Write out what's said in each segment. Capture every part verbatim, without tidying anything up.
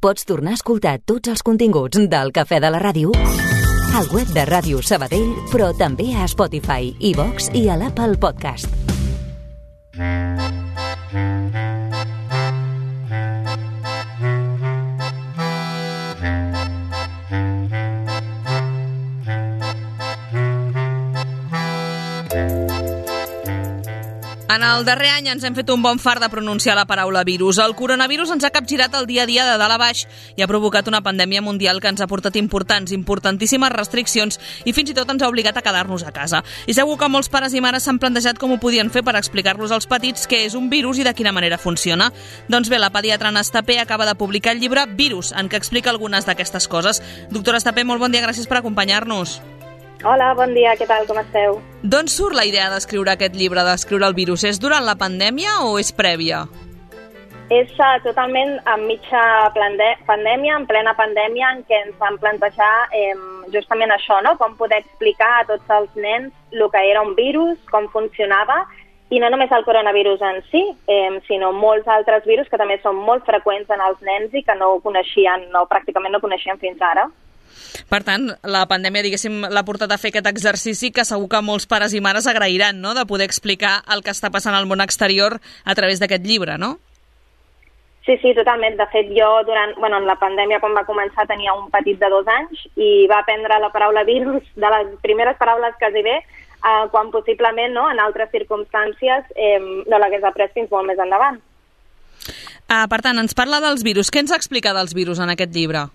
pots tornar a escoltar tots els continguts del Cafè de la Ràdio al web de Ràdio Sabadell, però també a Spotify, iVox i a l'Apple Podcast. En el darrer any ens hem fet un bon fart de pronunciar la paraula virus. El coronavirus ens ha capgirat el dia a dia de dalt a baix i ha provocat una pandèmia mundial que ens ha portat importants, importantíssimes restriccions i fins i tot ens ha obligat a quedar-nos a casa. I segur que molts pares i mares s'han plantejat com ho podien fer per explicar-los als petits què és un virus i de quina manera funciona. Doncs bé, la pediatra Anna Estapé acaba de publicar el llibre Virus, en què explica algunes d'aquestes coses. Doctora Estapé, molt bon dia, gràcies per acompanyar-nos. Hola, bon dia, què tal, com esteu? D'on surt la idea d'escriure aquest llibre, d'escriure el virus? És durant la pandèmia o és prèvia? És uh, totalment en mitja pandèmia, en plena pandèmia, en què ens vam plantejar eh, justament això, no? Com poder explicar a tots els nens el que era un virus, com funcionava, i no només el coronavirus en si, eh, sinó molts altres virus que també són molt freqüents en els nens i que no coneixien, no, pràcticament no coneixien fins ara. Per tant, la pandèmia, diguéssim, l'ha portat a fer aquest exercici que segur que molts pares i mares agrairan, no?, de poder explicar el que està passant al món exterior a través d'aquest llibre, no? Sí, sí, totalment. De fet, jo, durant, bueno, en la pandèmia, quan va començar, tenia un petit de dos anys i va aprendre la paraula virus, de les primeres paraules quasi bé, eh, quan possiblement, no?, en altres circumstàncies, eh, no l'hagués après fins molt més endavant. Uh, per tant, ens parla dels virus. Què ens explica dels virus en aquest llibre?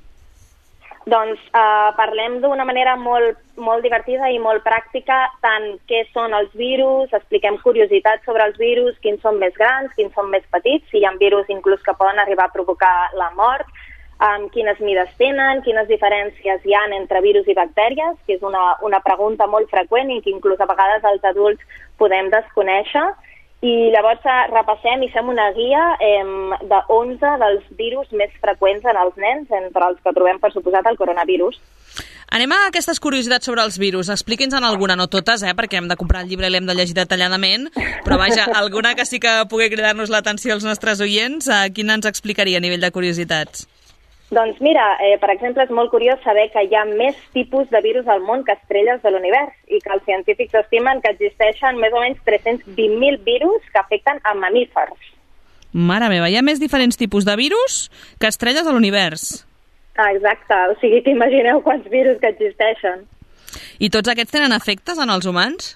Doncs eh, parlem d'una manera molt, molt divertida i molt pràctica tant què són els virus, expliquem curiositats sobre els virus, quins són més grans, quins són més petits, si hi ha virus inclús que poden arribar a provocar la mort, um, quines mides tenen, quines diferències hi ha entre virus i bactèries, que és una, una pregunta molt freqüent i que inclús a vegades els adults podem desconèixer. I llavors repassem i fem una guia eh, de onze dels virus més freqüents en els nens, entre els que trobem, per suposat, el coronavirus. Anem a aquestes curiositats sobre els virus. Expliqui'ns-en alguna, no totes, eh, perquè hem de comprar el llibre i l'hem de llegir detalladament, però vaja, alguna que sí que pugui cridar-nos l'atenció als nostres oients, eh, quina ens explicaria a nivell de curiositats? Doncs mira, eh, per exemple, és molt curiós saber que hi ha més tipus de virus al món que estrelles de l'univers i que els científics estimen que existeixen més o menys tres-cents vint mil virus que afecten a mamífers. Mare meva, hi ha més diferents tipus de virus que estrelles a l'univers. Ah, exacte, o sigui que imagineu quants virus que existeixen. I tots aquests tenen efectes en els humans?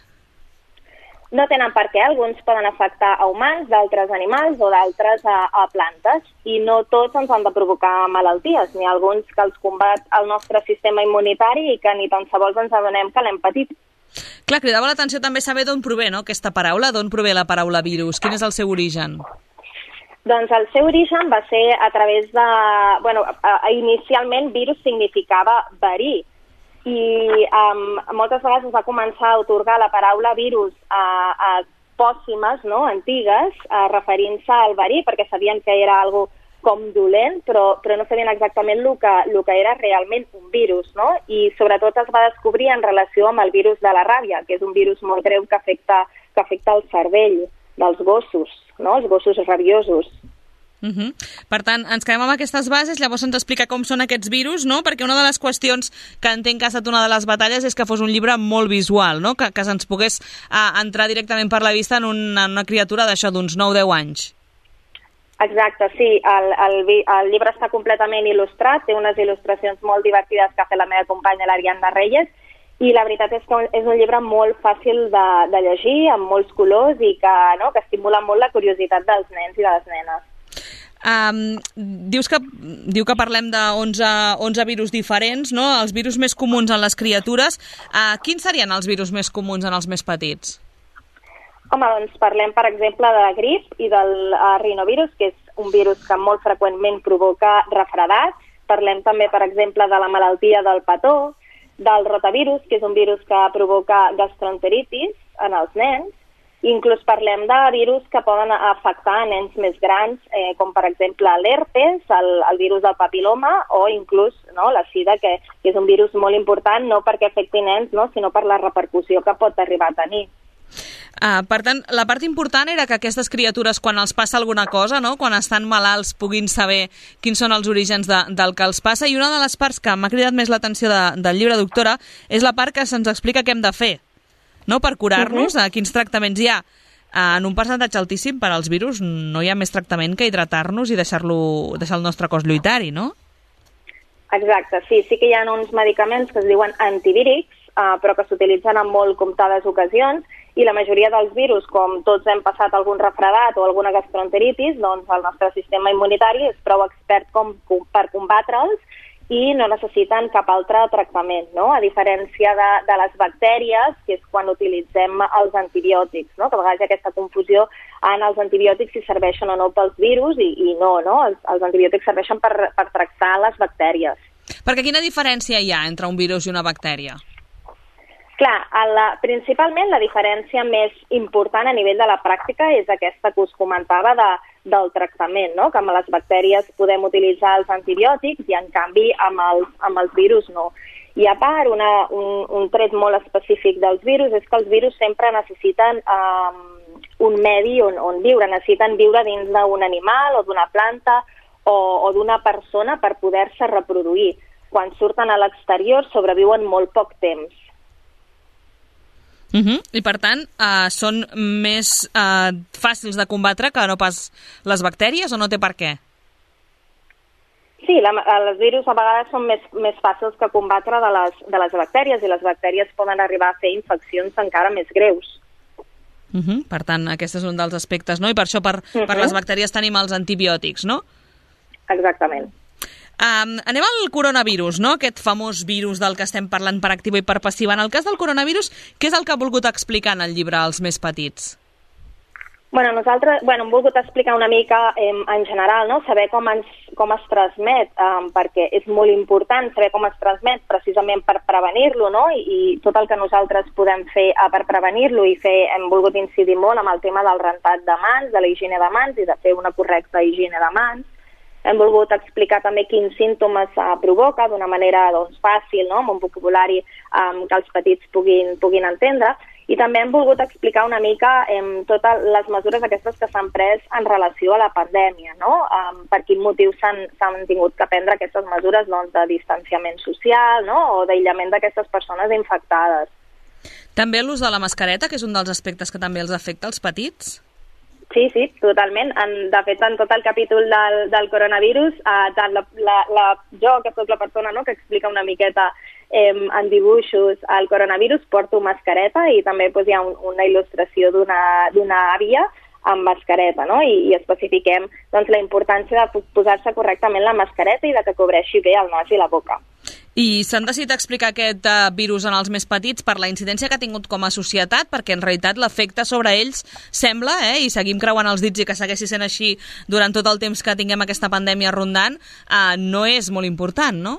No tenen per què, alguns poden afectar a humans, d'altres animals o d'altres a, a plantes, i no tots ens han de provocar malalties. N'hi ha alguns que els combat el nostre sistema immunitari i que ni tan sols ens adonem que l'hem patit. Clar, cridava l'atenció també saber d'on prové, no?, aquesta paraula, d'on prové la paraula virus, quin és el seu origen? Doncs el seu origen va ser a través de... Bueno, inicialment virus significava verí, i um, moltes vegades es va començar a otorgar la paraula virus a, a pòssimes, no?, antigues, uh, referint-se al verí, perquè sabien que era algo com dolent, però, però no sabien exactament el que, el que era realment un virus, no? I sobretot es va descobrir en relació amb el virus de la ràbia, que és un virus molt greu que afecta, que afecta el cervell dels gossos, no?, els gossos rabiosos. Uh -huh. Per tant, ens quedem amb aquestes bases, llavors ens explica com són aquests virus, no? Perquè una de les qüestions que entenc que ha estat una de les batalles és que fos un llibre molt visual, no? Que, que se'ns pogués uh, entrar directament per la vista en una, en una criatura d'això, d'uns nou deu anys. Exacte, sí. El, el, el llibre està completament il·lustrat, té unes il·lustracions molt divertides que ha fet la meva companya l'Ariadna Reyes, i la veritat és que és un llibre molt fàcil de, de llegir, amb molts colors i que, no, que estimula molt la curiositat dels nens i de les nenes. Um, dius que, diu que parlem d'onze onze virus diferents, no? Els virus més comuns en les criatures. Uh, quins serien els virus més comuns en els més petits? Home, doncs parlem, per exemple, de la grip i del uh, rinovirus, que és un virus que molt freqüentment provoca refredats. Parlem també, per exemple, de la malaltia del petó, del rotavirus, que és un virus que provoca gastroenteritis en els nens. Inclús parlem de virus que poden afectar a nens més grans, eh, com per exemple l'herpes, el, el virus del papiloma, o inclús, no, la sida, que, que és un virus molt important, no perquè afecti nens, no, sinó per la repercussió que pot arribar a tenir. Uh, per tant, la part important era que aquestes criatures, quan els passa alguna cosa, no? Quan estan malalts, puguin saber quins són els orígens de, del que els passa. I una de les parts que m'ha cridat més l'atenció de, del llibre, doctora, és la part que se'ns explica què hem de fer, no? Per curar-nos, uh-huh. quins tractaments hi ha. Uh, en un percentatge altíssim per als virus no hi ha més tractament que hidratar-nos i deixar-lo, deixar el nostre cos lluitar-hi, no? Exacte, sí, sí que hi ha uns medicaments que es diuen antivírics, uh, però que s'utilitzen en molt comptades ocasions, i la majoria dels virus, com tots hem passat algun refredat o alguna gastroenteritis, doncs el nostre sistema immunitari és prou expert com, com, per combatre'ls i no necessiten cap altre tractament, no? A diferència de, de les bactèries, que és quan utilitzem els antibiòtics, no? Que a vegades hi ha aquesta confusió en els antibiòtics si serveixen o no pels virus i, i no, no? Els, els antibiòtics serveixen per, per tractar les bactèries. Perquè quina diferència hi ha entre un virus i una bactèria? Clar, la, principalment la diferència més important a nivell de la pràctica és aquesta que us comentava de, del tractament, no? Que amb les bactèries podem utilitzar els antibiòtics i en canvi amb els, amb els virus no. I a part, una, un, un tret molt específic dels virus és que els virus sempre necessiten um, un medi on, on viure, necessiten viure dins d'un animal o d'una planta o, o d'una persona per poder-se reproduir. Quan surten a l'exterior sobreviuen molt poc temps. Uh-huh. I per tant, uh, són més uh, fàcils de combatre que no pas les bactèries o no té per què? Sí, la, els virus a vegades són més, més fàcils que combatre de les, de les bactèries i les bactèries poden arribar a fer infeccions encara més greus. Uh-huh. Per tant, aquest és un dels aspectes, no? I per això per, uh-huh. per les bactèries tenim els antibiòtics, no? Exactament. Um, anem al coronavirus, no? Aquest famós virus del que estem parlant per activa i per passiva. En el cas del coronavirus, què és el que ha volgut explicar en el llibre als més petits? Bueno, nosaltres bueno, hem volgut explicar una mica eh, en general, no? Saber com, ens, com es transmet, eh, perquè és molt important saber com es transmet precisament per prevenir-lo, no? I, i tot el que nosaltres podem fer eh, per prevenir-lo i fer, hem volgut incidir molt amb el tema del rentat de mans, de la higiene de mans i de fer una correcta higiene de mans. Hem volgut explicar també quins símptomes uh, provoca d'una manera doncs, fàcil, no? Amb un vocabulari um, que els petits puguin, puguin entendre. I també hem volgut explicar una mica um, totes les mesures aquestes que s'han pres en relació a la pandèmia, no? Um, per quin motiu s'han tingut que prendre aquestes mesures doncs, de distanciament social, no? O d'aïllament d'aquestes persones infectades. També l'ús de la mascareta, que és un dels aspectes que també els afecta als petits? Sí, sí, totalment. En, de fet, en tot el capítol del, del coronavirus, eh, tant la, la, la, jo, que soc la persona no, que explica una miqueta eh, en dibuixos el coronavirus, porto mascareta i també pues, hi ha un, una il·lustració d'una àvia amb mascareta, no? I, i especifiquem doncs, la importància de posar-se correctament la mascareta i de que cobreixi bé el nas i la boca. I s'han decidit explicar aquest uh, virus en els més petits per la incidència que ha tingut com a societat, perquè en realitat l'efecte sobre ells sembla, eh, i seguim creuant els dits i que segueixi sent així durant tot el temps que tinguem aquesta pandèmia rondant, uh, no és molt important, no?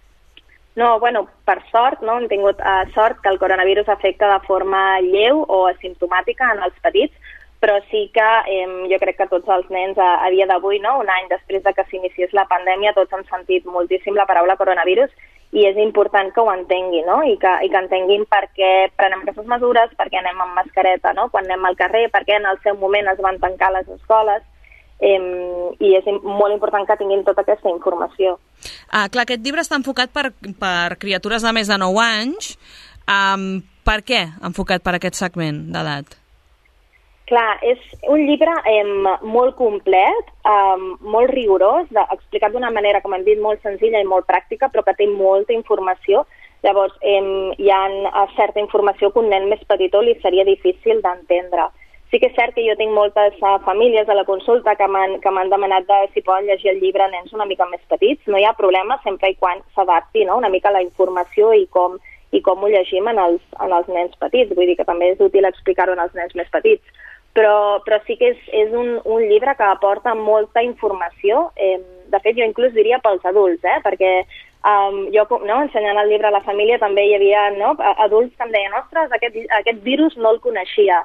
No, bueno, per sort, no? Hem tingut uh, sort que el coronavirus afecta de forma lleu o asimptomàtica en els petits, però sí que eh, jo crec que tots els nens a, a dia d'avui, no? Un any després de que s'iniciés la pandèmia, tots han sentit moltíssim la paraula coronavirus i és important que ho entenguin, no? I que, i que entenguin per què prenem aquestes mesures, per què anem amb mascareta, no? Quan anem al carrer, per què en el seu moment es van tancar les escoles, eh, i és molt important que tinguin tota aquesta informació. Ah, clar, aquest llibre està enfocat per, per criatures de més de nou anys. Um, per què enfocat per aquest segment d'edat? Clar, és un llibre eh, molt complet, eh, molt rigorós, de, explicat d'una manera, com hem dit, molt senzilla i molt pràctica, però que té molta informació. Llavors, eh, hi ha certa informació que un nen més petitó li seria difícil d'entendre. Sí que és cert que jo tinc moltes uh, famílies a la consulta que m'han que m'han demanat de, si poden llegir el llibre nens una mica més petits. No hi ha problema, sempre i quan s'adapti, no? Una mica la informació i com, i com ho llegim en els, en els nens petits. Vull dir que també és útil explicar-ho en els nens més petits. Però, però sí que és, és un, un llibre que aporta molta informació, eh, de fet jo inclús diria pels adults, eh, perquè um, jo no, ensenyant el llibre a la família també hi havia no, adults que em deien, ostres, aquest, aquest virus no el coneixia,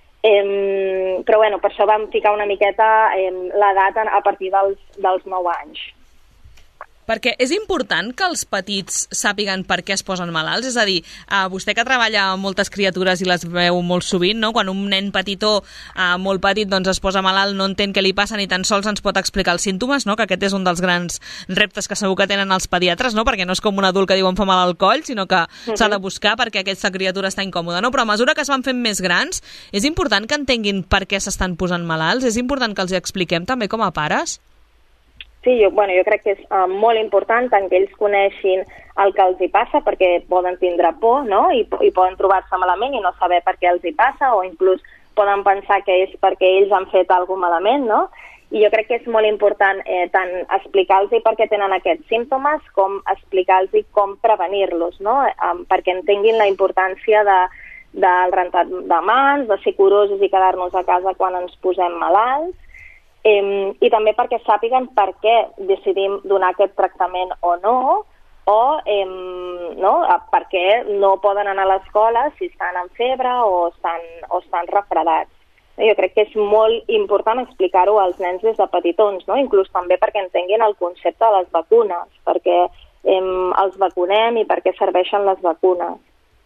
eh, però bueno, per això vam ficar una miqueta eh, l'edat a partir dels, dels nou anys. Perquè és important que els petits sàpiguen per què es posen malalts? És a dir, eh, vostè que treballa amb moltes criatures i les veu molt sovint, no? Quan un nen petitó, eh, molt petit, doncs es posa malalt, no entén què li passa ni tan sols ens pot explicar els símptomes, no? Que aquest és un dels grans reptes que segur que tenen els pediatres, no? Perquè no és com un adult que diu em fa mal al coll, sinó que uh-huh. s'ha de buscar perquè aquesta criatura està incòmoda, no? Però a mesura que es van fent més grans, és important que entenguin per què s'estan posant malalts? És important que els hi expliquem també com a pares? Sí, jo, bueno, jo crec que és uh, molt important tant que ells coneixin el que els hi passa perquè poden tindre por, no? I, i poden trobar-se malament i no saber per què els hi passa o inclús poden pensar que és perquè ells han fet alguna malament, no? I jo crec que és molt important eh, tant explicar-los per què tenen aquests símptomes com explicar-los com prevenir-los, no? Um, perquè entenguin la importància de, del rentat de mans, de ser curosos i quedar-nos a casa quan ens posem malalts, Eh, i també perquè sàpiguen per què decidim donar aquest tractament o no, o eh, no, per què no poden anar a l'escola si estan amb febre o estan, o estan refredats. Jo crec que és molt important explicar-ho als nens des de petitons, no? Inclús també perquè entenguin el concepte de les vacunes, perquè eh, els vacunem i per què serveixen les vacunes.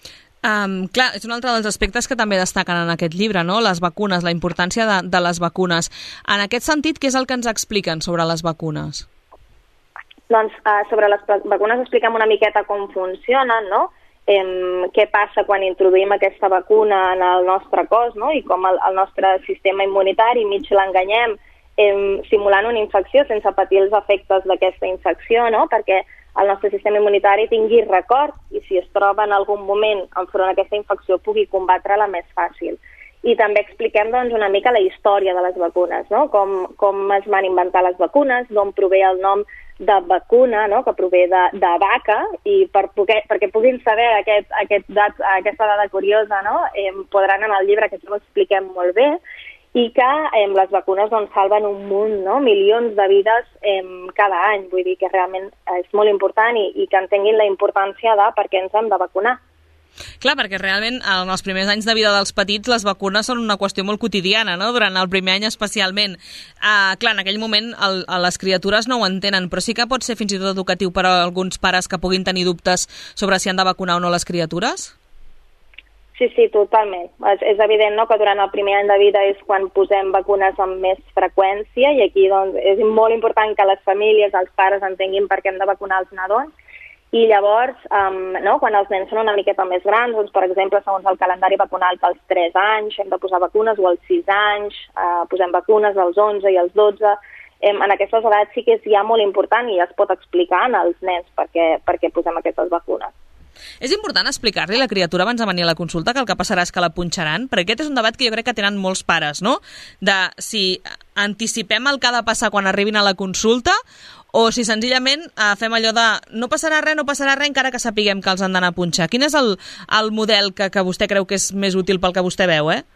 Um, clar, és un altre dels aspectes que també destaquen en aquest llibre, no? Les vacunes, la importància de, de les vacunes. En aquest sentit, què és el que ens expliquen sobre les vacunes? Doncs uh, sobre les vacunes expliquem una miqueta com funcionen, no? Eh, què passa quan introduïm aquesta vacuna en el nostre cos, no? I com el, el nostre sistema immunitari mig l'enganyem eh, simulant una infecció sense patir els efectes d'aquesta infecció, no? Perquè el nostre sistema immunitari tingui record i si es troba en algun moment enfront a aquesta infecció pugui combatre-la més fàcil. I també expliquem doncs, una mica la història de les vacunes, no? com, com es van inventar les vacunes, d'on prové el nom de vacuna, no? Que prové de, de vaca, i per poder, perquè puguin saber aquest, aquest dat, aquesta dada curiosa, no? eh, podran anar al llibre, que això ho expliquem molt bé, i que eh, les vacunes doncs, salven un munt, no? Milions de vides eh, cada any. Vull dir que realment és molt important i, i que entenguin la importància de per què ens hem de vacunar. Clar, perquè realment en els primers anys de vida dels petits les vacunes són una qüestió molt quotidiana, no? Durant el primer any especialment. Uh, clar, en aquell moment el, les criatures no ho entenen, però sí que pot ser fins i tot educatiu per a alguns pares que puguin tenir dubtes sobre si han de vacunar o no les criatures? Sí, sí, totalment. És, és evident, no?, que durant el primer any de vida és quan posem vacunes amb més freqüència i aquí doncs, és molt important que les famílies, els pares entenguin per què hem de vacunar els nadons. I llavors, um, no, quan els nens són una miqueta més grans, doncs, per exemple, segons el calendari vacunal pels tres anys, hem de posar vacunes, o als sis anys, uh, posem vacunes als onze i als dotze. Um, en aquestes edats sí que és ja molt important i es pot explicar als nens per què, per què posem aquestes vacunes. És important explicar-li a la criatura abans de venir a la consulta que el que passarà és que la punxaran? Perquè aquest és un debat que jo crec que tenen molts pares, no? De si anticipem el que ha de passar quan arribin a la consulta o si senzillament eh, fem allò de no passarà res, no passarà res, encara que sapiguem que els han d'anar a punxar. Quin és el, el model que, que vostè creu que és més útil pel que vostè veu, eh?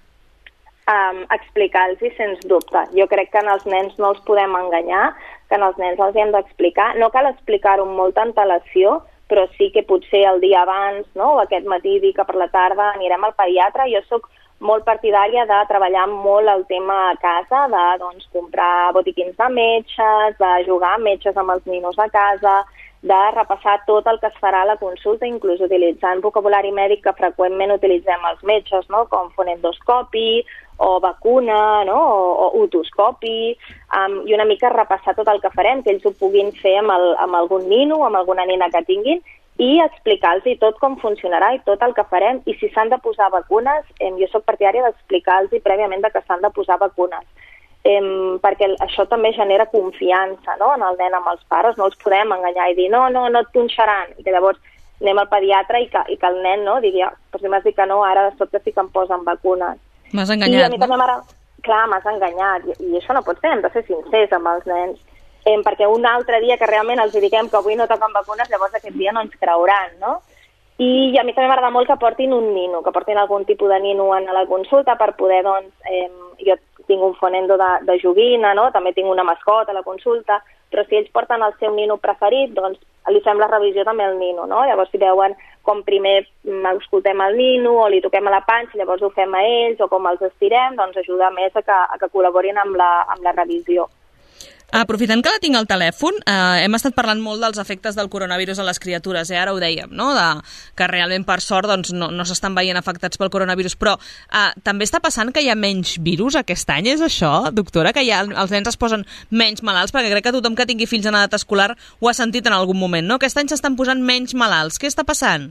Um, explicar-los, sens dubte. Jo crec que als nens no els podem enganyar, que als nens els hem d'explicar. No cal explicar-ho amb molta antelació, però sí que potser el dia abans, no?, o aquest matí, dir que per la tarda anirem al pediatre. Jo sóc molt partidària de treballar molt el tema a casa, de doncs, comprar botiquins de metges, de jugar amb metges amb els ninos a casa, de repassar tot el que es farà a la consulta, inclús utilitzant vocabulari mèdic que freqüentment utilitzem els metges, no?, com fonendoscopi o vacuna, no?, o, o otoscopi, um, i una mica repassar tot el que farem, que ells ho puguin fer amb, el, amb algun nino o amb alguna nena que tinguin, i explicar-los tot com funcionarà i tot el que farem, i si s'han de posar vacunes, eh, jo soc partidària d'explicar-los prèviament de que s'han de posar vacunes, eh, perquè això també genera confiança, no?, en el nen amb els pares. No els podem enganyar i dir no, no, no et punxaran, i que llavors anem al pediatre i que, i que el nen, no?, digui, ah, però si m'has dit que no, ara de sobte sí que em posen vacunes. M'has enganyat, I a mi també m'ara... Clar, m'has enganyat, i, i això no pot ser, hem de ser sincers amb els nens. Eh, perquè un altre dia que realment els diguem que avui no toquen vacunes, llavors aquest dia no ens creuran, no? I a mi també m'agrada molt que portin un nino, que portin algun tipus de nino a la consulta per poder, doncs, eh, jo tinc un fonendo de, de joguina, no?, també tinc una mascota a la consulta, però si ells porten el seu nino preferit, doncs li fem la revisió també al nino, no? Llavors si veuen com primer escoltem el nino o li toquem a la panxa, llavors ho fem a ells, o com els estirem, doncs ajuda més a que, a que col·laborin amb la, amb la revisió. Aprofitant que la tinc al telèfon, eh, hem estat parlant molt dels efectes del coronavirus a les criatures, eh? Ara ho dèiem, no? De, que realment, per sort, doncs, no, no s'estan veient afectats pel coronavirus, però eh, també està passant que hi ha menys virus aquest any, és això, doctora? Que ja els nens es posen menys malalts? Perquè crec que tothom que tingui fills en edat escolar ho ha sentit en algun moment, no? Aquest any s'estan posant menys malalts. Què està passant?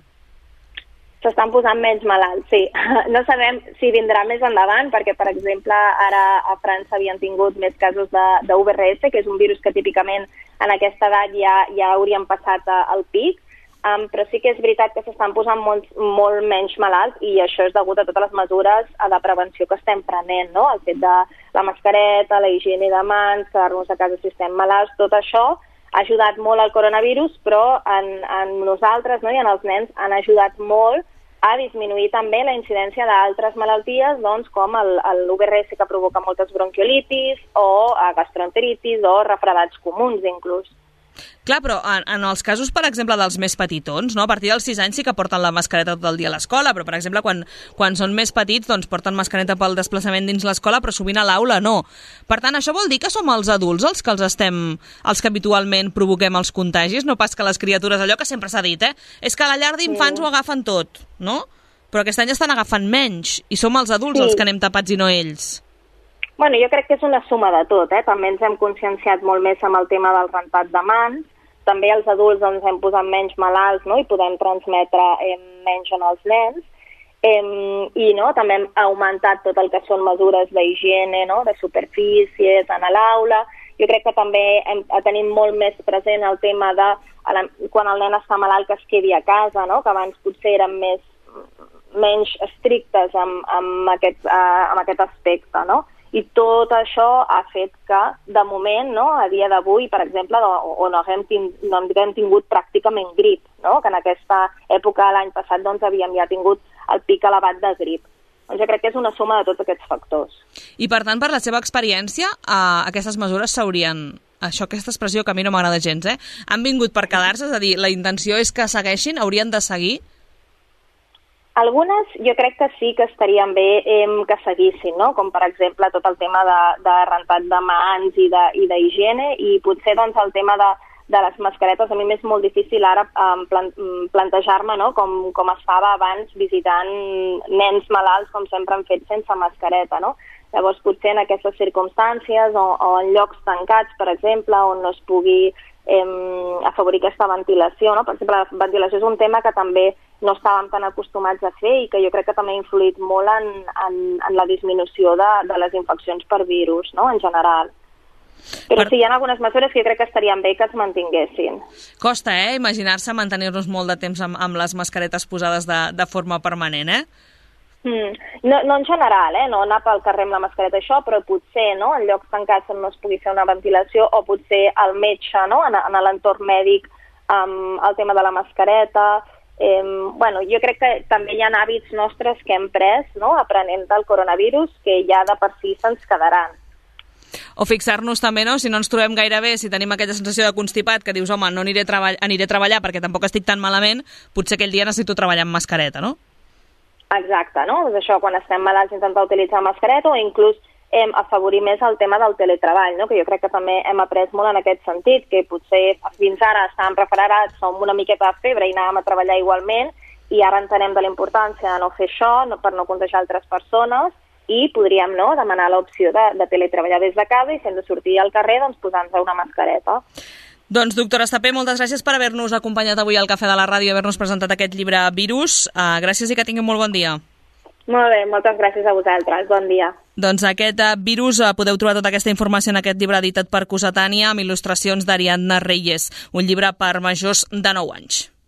S'estan posant menys malalts, sí. No sabem si vindrà més endavant, perquè, per exemple, ara a França havien tingut més casos de, de U V R S, que és un virus que típicament en aquesta edat ja, ja haurien passat al pic, um, però sí que és veritat que s'estan posant molt, molt menys malalts i això és degut a totes les mesures de prevenció que estem prenent, no? El fet de la mascareta, la higiene de mans, quedar-nos a casa si estem malalts, tot això ha ajudat molt al coronavirus, però en, en nosaltres, no, i en els nens han ajudat molt a disminuir també la incidència d'altres malalties, doncs, com l'U V R S que provoca moltes bronquiolitis o gastroenteritis o refredats comuns, inclús. Clar, però en, en els casos, per exemple, dels més petitons, no? A partir dels sis anys sí que porten la mascareta tot el dia a l'escola, però, per exemple, quan, quan són més petits, doncs porten mascareta pel desplaçament dins l'escola, però sovint a l'aula no. Per tant, això vol dir que som els adults els que els estem, els que habitualment provoquem els contagis, no pas que les criatures, allò que sempre s'ha dit, eh? És que a la llar d'infants sí. Ho agafen tot, no? Però aquest any estan agafant menys, i som els adults sí. Els que anem tapats i no ells. Bueno, jo crec que és una suma de tot, eh? També ens hem conscienciat molt més amb el tema del rentat de mans, també els adults ens hem posat menys malalts, no? I podem transmetre eh, menys en els nens, eh, i no? També hem augmentat tot el que són mesures d'higiene, no? De superfícies, en l'aula. Jo crec que també hem, tenim molt més present el tema de la, quan el nen està malalt que es quedi a casa, no? Que abans potser eren més, menys estrictes amb, amb, aquest, uh, amb aquest aspecte, no? I tot això ha fet que, de moment, no, a dia d'avui, per exemple, o no hem, ting no hem tingut pràcticament grip, no? Que en aquesta època, l'any passat, doncs, havíem ja tingut el pic elevat de grip. Doncs jo crec que és una suma de tots aquests factors. I, per tant, per la seva experiència, eh, aquestes mesures s'haurien... Això, aquesta expressió que a mi no m'agrada gens, eh? Han vingut per quedar-se, és a dir, la intenció és que segueixin, haurien de seguir? Algunes jo crec que sí que estarien bé eh, que seguissin, no? Com per exemple tot el tema de, de rentat de mans i d'higiene i, i potser doncs, el tema de, de les mascaretes. A mi m'és molt difícil ara eh, plan, plantejar-me, no? com, com estava abans visitant nens malalts com sempre han fet sense mascareta, no? Llavors potser en aquestes circumstàncies o, o en llocs tancats, per exemple, on no es pugui eh, afavorir aquesta ventilació, no? Per exemple, la ventilació és un tema que també no estàvem tan acostumats a fer i que jo crec que també ha influït molt en, en, en la disminució de, de les infeccions per virus, no?, en general. Però per... sí, hi ha algunes mesures que jo crec que estarien bé que es mantinguessin. Costa, eh?, imaginar-se mantenir-nos molt de temps amb, amb les mascaretes posades de, de forma permanent, eh? Mm. No, no en general, eh? No anar pel carrer amb la mascareta, això, però potser, no?, en llocs tancats on no es pugui fer una ventilació o potser el metge, no?, en, en l'entorn mèdic, amb el tema de la mascareta. Eh, bueno, jo crec que també hi ha hàbits nostres que hem pres, no?, aprenent del coronavirus, que ja de per si se'ns quedaran. O fixar-nos també, no?, si no ens trobem gaire bé, si tenim aquella sensació de constipat que dius, home, no aniré a, treball aniré a treballar perquè tampoc estic tan malament, potser aquell dia necessito treballar amb mascareta, no? Exacte, no? És això, quan estem malalts intentar utilitzar mascareta o inclús eh, afavorir més el tema del teletreball, no? Que jo crec que també hem après molt en aquest sentit, que potser fins ara estàvem preparats amb una miqueta de febre i anàvem a treballar igualment i ara entenem de la importància de no fer això no, per no contagiar altres persones i podríem, no?, demanar l'opció de, de teletreballar des de casa i si hem de sortir al carrer, doncs posar-nos una mascareta. Doncs, doctora Estapé, moltes gràcies per haver-nos acompanyat avui al Cafè de la Ràdio i haver-nos presentat aquest llibre Virus. Uh, gràcies i que tinguin molt bon dia. Molt bé, moltes gràcies a vosaltres. Bon dia. Doncs aquest uh, Virus, uh, podeu trobar tota aquesta informació en aquest llibre editat per Cossetània amb il·lustracions d'Ariadna Reyes, un llibre per majors de nou anys.